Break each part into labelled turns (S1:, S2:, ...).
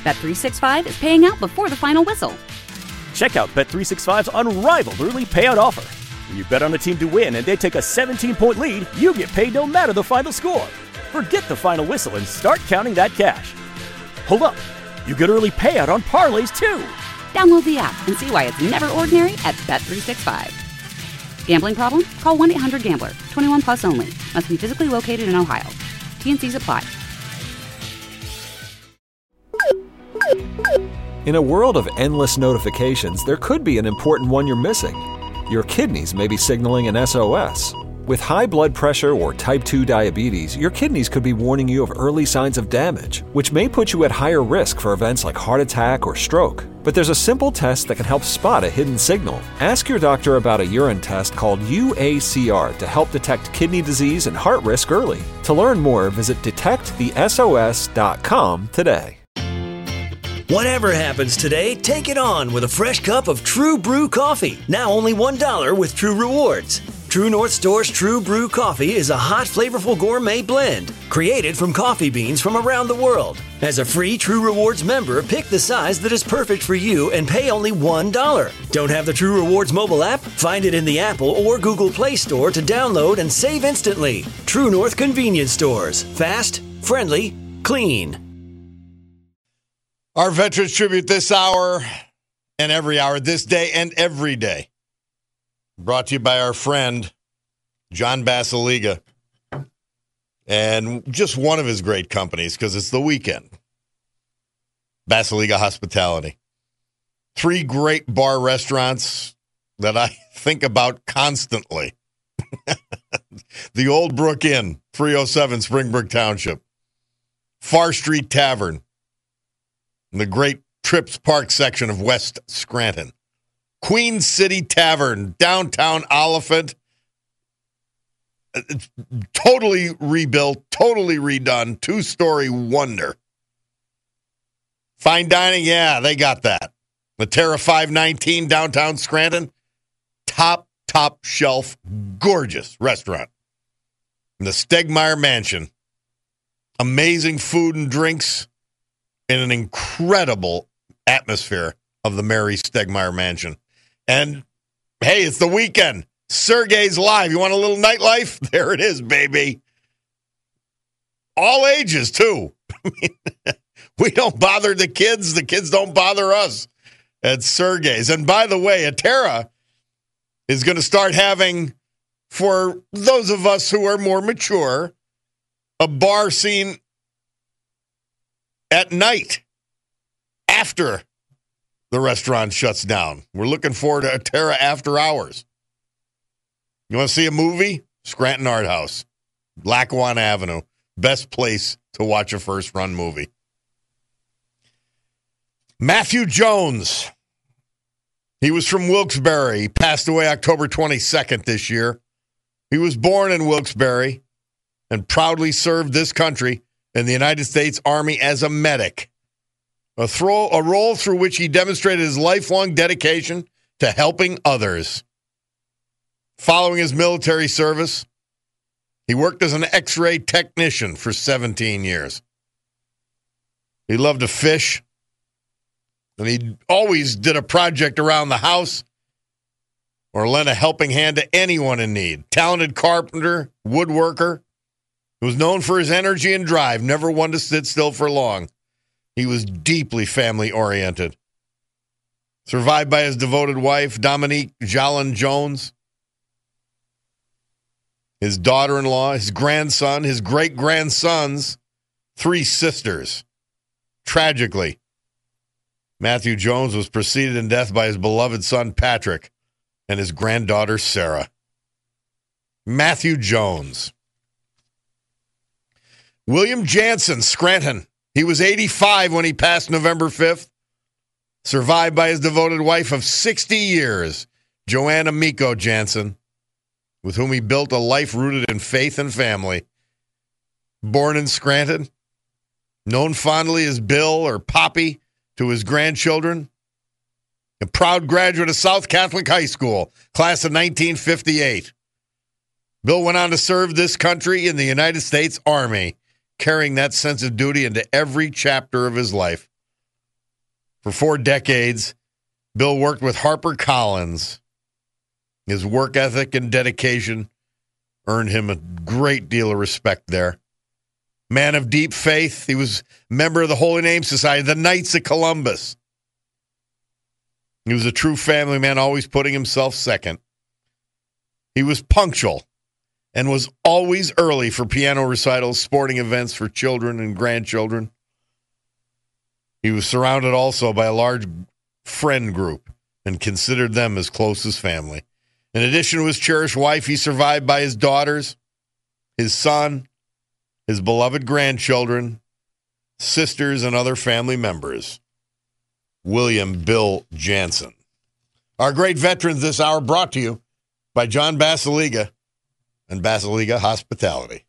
S1: Bet365 is paying out before the final whistle.
S2: Check out Bet365's unrivaled early payout offer. When you bet on a team to win and they take a 17-point lead, you get paid no matter the final score. Forget the final whistle and start counting that cash. Hold up. You get early payout on parlays, too.
S1: Download the app and see why it's never ordinary at Bet365. Gambling problem? Call 1-800-GAMBLER. 21 plus only. Must be physically located in Ohio. T&Cs apply.
S3: In a world of endless notifications, there could be an important one you're missing. Your kidneys may be signaling an SOS. With high blood pressure or type 2 diabetes, your kidneys could be warning you of early signs of damage, which may put you at higher risk for events like heart attack or stroke. But there's a simple test that can help spot a hidden signal. Ask your doctor about a urine test called UACR to help detect kidney disease and heart risk early. To learn more, visit detectthesos.com today.
S4: Whatever happens today, take it on with a fresh cup of True Brew coffee. Now only $1 with True Rewards. True North Store's True Brew coffee is a hot, flavorful gourmet blend created from coffee beans from around the world. As a free True Rewards member, pick the size that is perfect for you and pay only $1. Don't have the True Rewards mobile app? Find it in the Apple or Google Play Store to download and save instantly. True North Convenience Stores. Fast, friendly, clean.
S5: Our Veterans Tribute this hour and every hour, this day and every day. Brought to you by our friend, John Basiliga. And just one of his great companies, because it's the weekend. Basiliga Hospitality. 3 great bar restaurants that I think about constantly. The Old Brook Inn, 307 Springbrook Township. Far Street Tavern. In the great Trips Park section of West Scranton. Queen City Tavern, downtown Oliphant. Totally rebuilt, totally redone, 2-story wonder. Fine dining, yeah, they got that. The Terra 519, downtown Scranton. Top shelf, gorgeous restaurant. In the Stegmeyer Mansion. Amazing food and drinks. In an incredible atmosphere of the Mary Stegmeyer Mansion. And, hey, it's the weekend. Sergey's Live. You want a little nightlife? There it is, baby. All ages, too. We don't bother the kids. The kids don't bother us at Sergey's. And, by the way, Atera is going to start having, for those of us who are more mature, a bar scene at night after the restaurant shuts down. We're looking forward to Atera After Hours. You want to see a movie? Scranton Art House, Lackawanna Avenue. Best place to watch a first-run movie. Matthew Jones. He was from Wilkes-Barre. He passed away October 22nd this year. He was born in Wilkes-Barre and proudly served this country in the United States Army as a medic, a role through which he demonstrated his lifelong dedication to helping others. Following his military service, he worked as an X-ray technician for 17 years. He loved to fish, and he always did a project around the house or lent a helping hand to anyone in need. Talented carpenter, woodworker. He was known for his energy and drive, never one to sit still for long. He was deeply family-oriented. Survived by his devoted wife, Dominique Jolin Jones, his daughter-in-law, his grandson, his great-grandsons, 3 sisters. Tragically, Matthew Jones was preceded in death by his beloved son, Patrick, and his granddaughter, Sarah. Matthew Jones. William Jansen, Scranton. He was 85 when he passed November 5th. Survived by his devoted wife of 60 years, Joanna Miko Jansen, with whom he built a life rooted in faith and family. Born in Scranton, known fondly as Bill or Poppy to his grandchildren. A proud graduate of South Catholic High School, class of 1958. Bill went on to serve this country in the United States Army, carrying that sense of duty into every chapter of his life. For 4 decades, Bill worked with HarperCollins. His work ethic and dedication earned him a great deal of respect there. Man of deep faith, he was a member of the Holy Name Society, the Knights of Columbus. He was a true family man, always putting himself second. He was punctual and was always early for piano recitals, sporting events for children and grandchildren. He was surrounded also by a large friend group and considered them as close as family. In addition to his cherished wife, he's survived by his daughters, his son, his beloved grandchildren, sisters, and other family members. William Bill Jansen. Our great veterans this hour brought to you by John Basiliga and Basiliga Hospitality.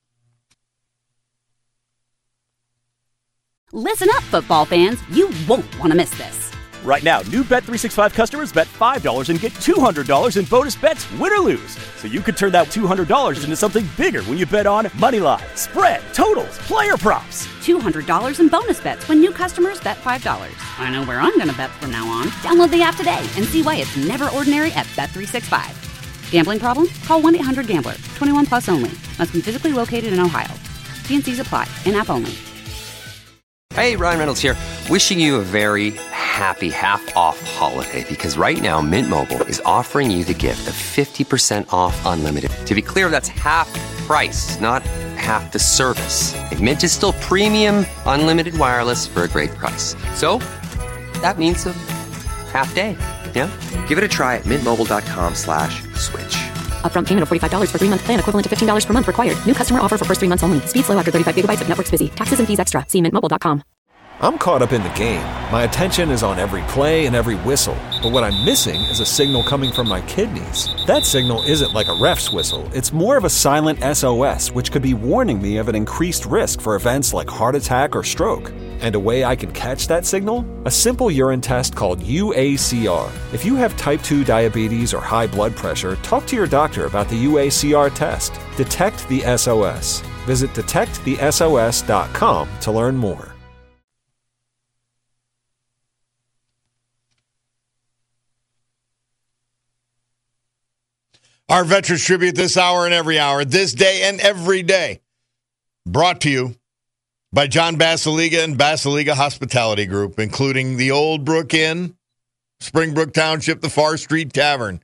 S1: Listen up, football fans. You won't want to miss this.
S2: Right now, new Bet365 customers bet $5 and get $200 in bonus bets, win or lose. So you could turn that $200 into something bigger when you bet on money line, spread, totals, player props.
S1: $200 in bonus bets when new customers bet $5. I know where I'm going to bet from now on. Download the app today and see why it's never ordinary at Bet365. Gambling problem? Call 1-800-GAMBLER. 21 plus only. Must be physically located in Ohio. T&Cs apply. In-app only.
S6: Hey, Ryan Reynolds here. Wishing you a very happy half-off holiday because right now Mint Mobile is offering you the gift of 50% off unlimited. To be clear, that's half price, not half the service. And Mint is still premium unlimited wireless for a great price. So that means a half day. Yeah? Give it a try at mintmobile.com/switch.
S7: Upfront payment of $45 for 3-month plan equivalent to $15 per month required. New customer offer for first 3 months only. Speed slow after 35 gigabytes if network's busy. Taxes and fees extra. See mintmobile.com.
S3: I'm caught up in the game. My attention is on every play and every whistle. But what I'm missing is a signal coming from my kidneys. That signal isn't like a ref's whistle. It's more of a silent SOS, which could be warning me of an increased risk for events like heart attack or stroke. And a way I can catch that signal? A simple urine test called UACR. If you have type 2 diabetes or high blood pressure, talk to your doctor about the UACR test. Detect the SOS. Visit detectthesos.com to learn more.
S5: Our Veterans Tribute this hour and every hour, this day and every day. Brought to you by John Basiliga and Basiliga Hospitality Group, including the Old Brook Inn, Springbrook Township, the Far Street Tavern,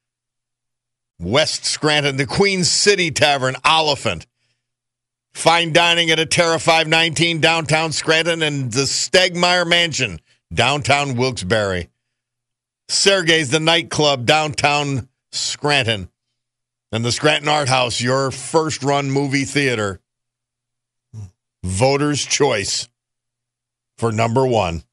S5: West Scranton, the Queen City Tavern, Oliphant, fine dining at Atera 519 downtown Scranton, and the Stegmeyer Mansion, downtown Wilkes-Barre. Sergei's, the nightclub, downtown Scranton. And the Scranton Art House, your first-run movie theater. Voter's choice for number 1.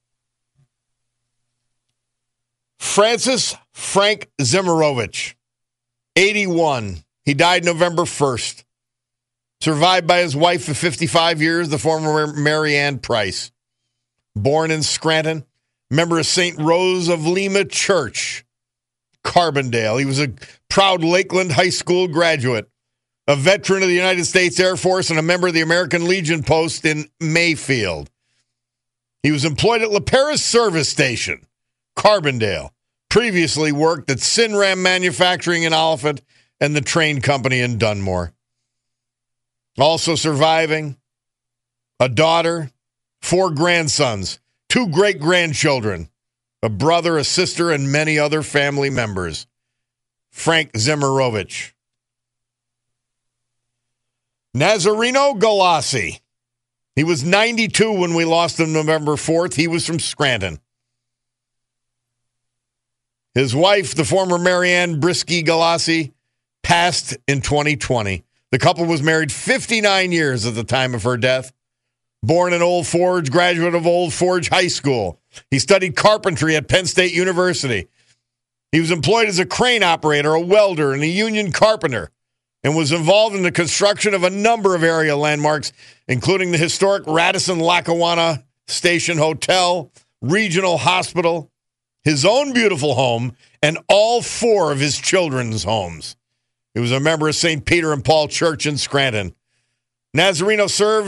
S5: Francis Frank Zimirovich, 81. He died November 1st. Survived by his wife for 55 years, the former Mary Ann Price. Born in Scranton, member of St. Rose of Lima Church, Carbondale. He was a proud Lakeland High School graduate, a veteran of the United States Air Force, and a member of the American Legion Post in Mayfield. He was employed at La Paris Service Station, Carbondale. Previously worked at Sinram Manufacturing in Oliphant and the Train Company in Dunmore. Also surviving, a daughter, 4 grandsons, 2 great-grandchildren, a brother, a sister, and many other family members. Frank Zimirovich. Nazareno Galassi. He was 92 when we lost him November 4th. He was from Scranton. His wife, the former Marianne Brisky Galassi, passed in 2020. The couple was married 59 years at the time of her death. Born in Old Forge, graduate of Old Forge High School. He studied carpentry at Penn State University. He was employed as a crane operator, a welder, and a union carpenter, and was involved in the construction of a number of area landmarks, including the historic Radisson-Lackawanna Station Hotel, Regional Hospital, his own beautiful home, and all 4 of his children's homes. He was a member of St. Peter and Paul Church in Scranton. Nazareno served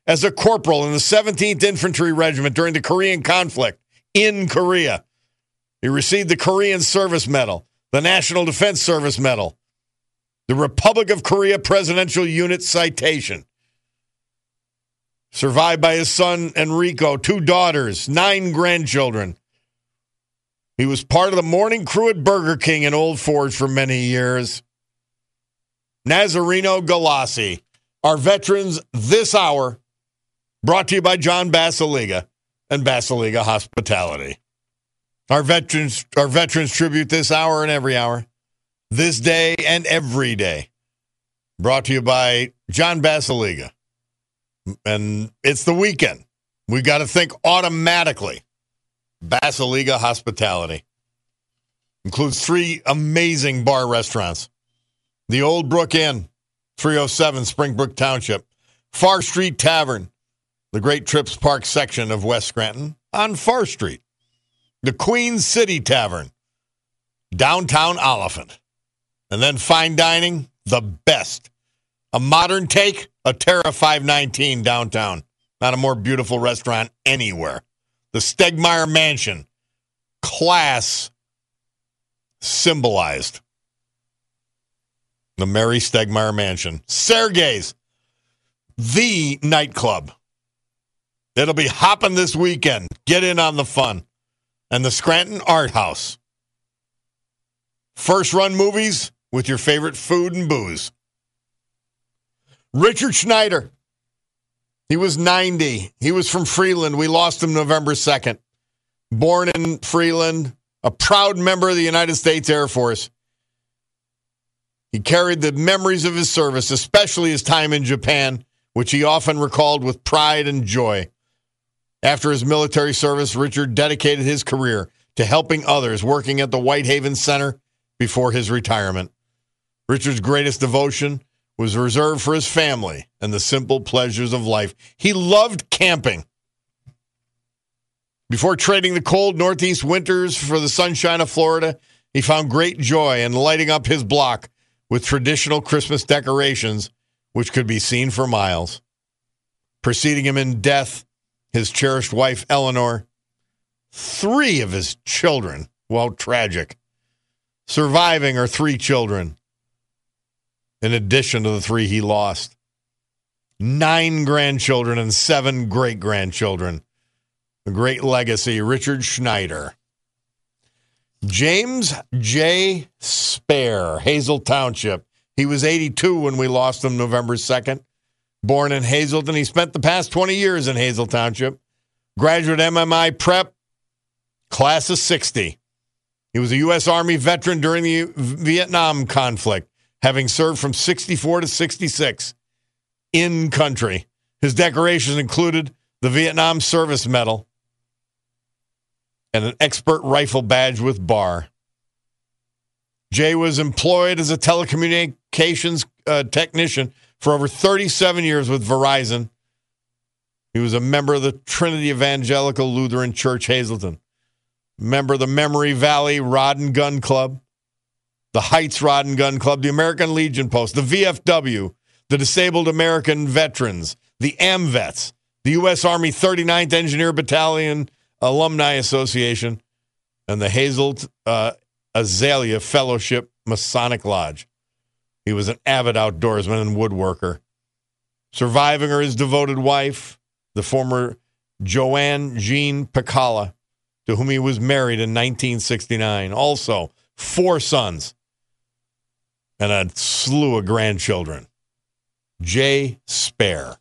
S5: as a corporal in the 17th Infantry Regiment during the Korean conflict in Korea. He received the Korean Service Medal, the National Defense Service Medal, the Republic of Korea Presidential Unit Citation. Survived by his son, Enrico, 2 daughters, 9 grandchildren. He was part of the morning crew at Burger King in Old Forge for many years. Nazareno Galassi, our veterans this hour, brought to you by John Basiliga and Basiliga Hospitality. Our veterans tribute this hour and every hour, this day and every day, brought to you by John Basiliga. And it's the weekend. We got to think automatically. Basiliga Hospitality includes 3 amazing bar restaurants. The Old Brook Inn, 307 Springbrook Township. Far Street Tavern, the Great Trips Park section of West Scranton on Far Street. The Queen City Tavern, downtown Oliphant. And then fine dining, the best. A modern take, a Terra 519 downtown. Not a more beautiful restaurant anywhere. The Stegmeyer Mansion, class symbolized. The Mary Stegmeyer Mansion. Sergei's, the nightclub. It'll be hopping this weekend. Get in on the fun. And the Scranton Art House. First run movies with your favorite food and booze. Richard Schneider. He was 90. He was from Freeland. We lost him November 2nd. Born in Freeland, a proud member of the United States Air Force. He carried the memories of his service, especially his time in Japan, which he often recalled with pride and joy. After his military service, Richard dedicated his career to helping others, working at the Whitehaven Center before his retirement. Richard's greatest devotion was reserved for his family and the simple pleasures of life. He loved camping. Before trading the cold Northeast winters for the sunshine of Florida, he found great joy in lighting up his block with traditional Christmas decorations, which could be seen for miles. Preceding him in death, his cherished wife, Eleanor, 3 of his children, well, tragic. Surviving are 3 children, in addition to the 3 he lost. 9 grandchildren and 7 great-grandchildren. A great legacy, Richard Schneider. James J. Spare, Hazel Township. He was 82 when we lost him November 2nd. Born in Hazelton, he spent the past 20 years in Hazel Township. Graduate MMI prep, class of 60. He was a U.S. Army veteran during the Vietnam conflict, having served from 64 to 66 in country. His decorations included the Vietnam Service Medal and an expert rifle badge with bar. Jay was employed as a telecommunications technician for over 37 years with Verizon. He was a member of the Trinity Evangelical Lutheran Church, Hazleton. Member of the Memory Valley Rod and Gun Club, the Heights Rod and Gun Club, the American Legion Post, the VFW, the Disabled American Veterans, the AMVETS, the U.S. Army 39th Engineer Battalion Alumni Association, and the Hazel Azalea Fellowship Masonic Lodge. He was an avid outdoorsman and woodworker. Surviving are his devoted wife, the former Joanne Jean Picala, to whom he was married in 1969. Also, 4 sons and a slew of grandchildren. J. Spare.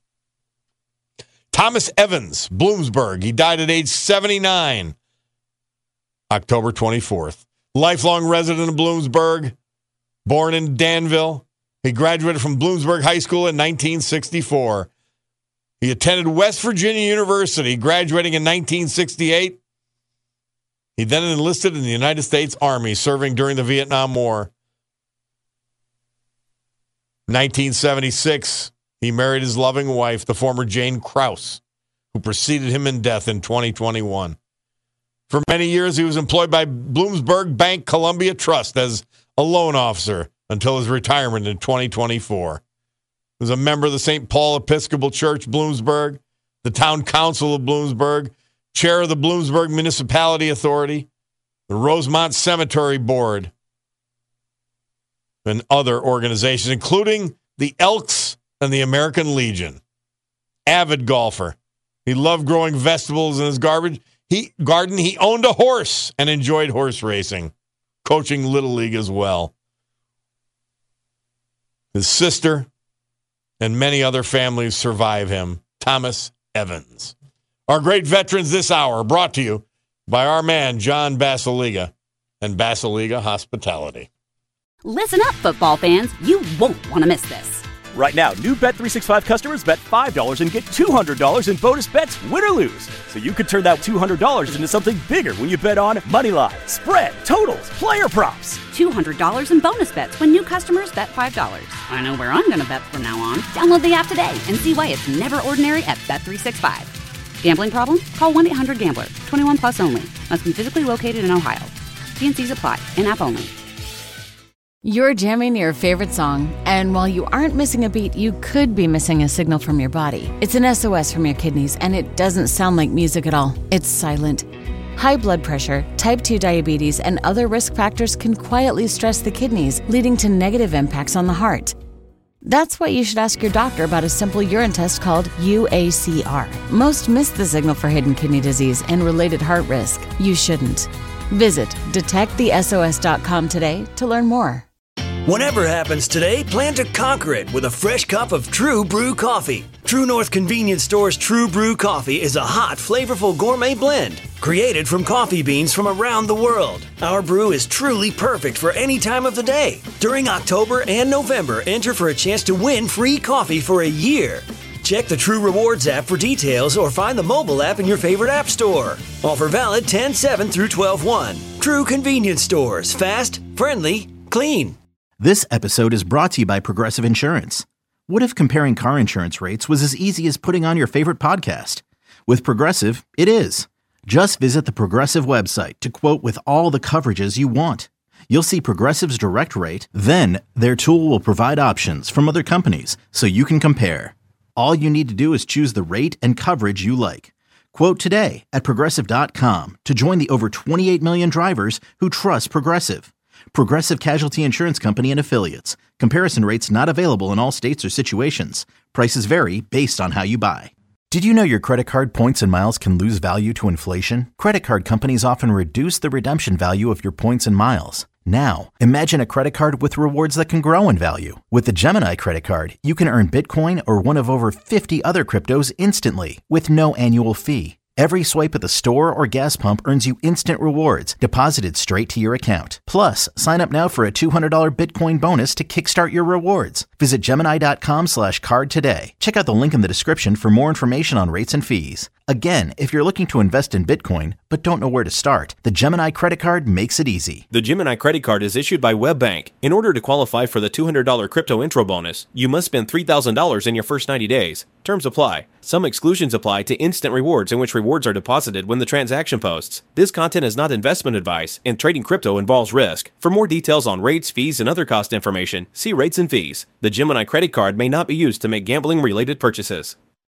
S5: Thomas Evans, Bloomsburg. He died at age 79, October 24th. Lifelong resident of Bloomsburg, born in Danville. He graduated from Bloomsburg High School in 1964. He attended West Virginia University, graduating in 1968. He then enlisted in the United States Army, serving during the Vietnam War. 1976, he married his loving wife, the former Jane Krause, who preceded him in death in 2021. For many years, he was employed by Bloomsburg Bank Columbia Trust as a loan officer until his retirement in 2024. was a member of the St. Paul Episcopal Church, Bloomsburg, the Town Council of Bloomsburg, chair of the Bloomsburg Municipality Authority, the Rosemont Cemetery Board, and other organizations, including the Elks and the American Legion. Avid golfer. He loved growing vegetables in his garden. He owned a horse and enjoyed horse racing, coaching Little League as well. His sister and many other families survive him. Thomas Evans. Our great veterans this hour brought to you by our man, John Basiliga and Basiliga Hospitality.
S1: Listen up, football fans. You won't want to miss this.
S2: Right now, new Bet365 customers bet $5 and get $200 in bonus bets, win or lose. So you could turn that $200 into something bigger when you bet on money line, spread, totals, player props.
S1: $200 in bonus bets when new customers bet $5. I know where I'm going to bet from now on. Download the app today and see why it's never ordinary at Bet365. Gambling problem? Call 1-800-GAMBLER. 21 plus only. Must be physically located in Ohio. T&Cs apply. In-app only.
S8: You're jamming your favorite song, and while you aren't missing a beat, you could be missing a signal from your body. It's an SOS from your kidneys, and it doesn't sound like music at all. It's silent. High blood pressure, type 2 diabetes, and other risk factors can quietly stress the kidneys, leading to negative impacts on the heart. That's why you should ask your doctor about a simple urine test called UACR. Most miss the signal for hidden kidney disease and related heart risk. You shouldn't. Visit detectthesos.com today to learn more.
S4: Whatever happens today, plan to conquer it with a fresh cup of True Brew coffee. True North Convenience Store's True Brew coffee is a hot, flavorful gourmet blend created from coffee beans from around the world. Our brew is truly perfect for any time of the day. During October and November, enter for a chance to win free coffee for a year. Check the True Rewards app for details or find the mobile app in your favorite app store. Offer valid 10/7 through 12/1. True Convenience Stores. Fast, friendly, clean.
S9: This episode is brought to you by Progressive Insurance. What if comparing car insurance rates was as easy as putting on your favorite podcast? With Progressive, it is. Just visit the Progressive website to quote with all the coverages you want. You'll see Progressive's direct rate, then their tool will provide options from other companies so you can compare. All you need to do is choose the rate and coverage you like. Quote today at Progressive.com to join the over 28 million drivers who trust Progressive. Progressive Casualty Insurance Company and Affiliates. Comparison rates not available in all states or situations. Prices vary based on how you buy. Did you know your credit card points and miles can lose value to inflation? Credit card companies often reduce the redemption value of your points and miles. Now, imagine a credit card with rewards that can grow in value. With the Gemini credit card, you can earn Bitcoin or one of over 50 other cryptos instantly with no annual fee. Every swipe at the store or gas pump earns you instant rewards deposited straight to your account. Plus, sign up now for a $200 Bitcoin bonus to kickstart your rewards. Visit Gemini.com/card today. Check out the link in the description for more information on rates and fees. Again, if you're looking to invest in Bitcoin but don't know where to start, the Gemini credit card makes it easy.
S10: The Gemini credit card is issued by WebBank. In order to qualify for the $200 crypto intro bonus, you must spend $3,000 in your first 90 days. Terms apply. Some exclusions apply to instant rewards in which rewards are deposited when the transaction posts. This content is not investment advice, and trading crypto involves risk. For more details on rates, fees, and other cost information, see rates and fees. The Gemini credit card may not be used to make gambling-related purchases.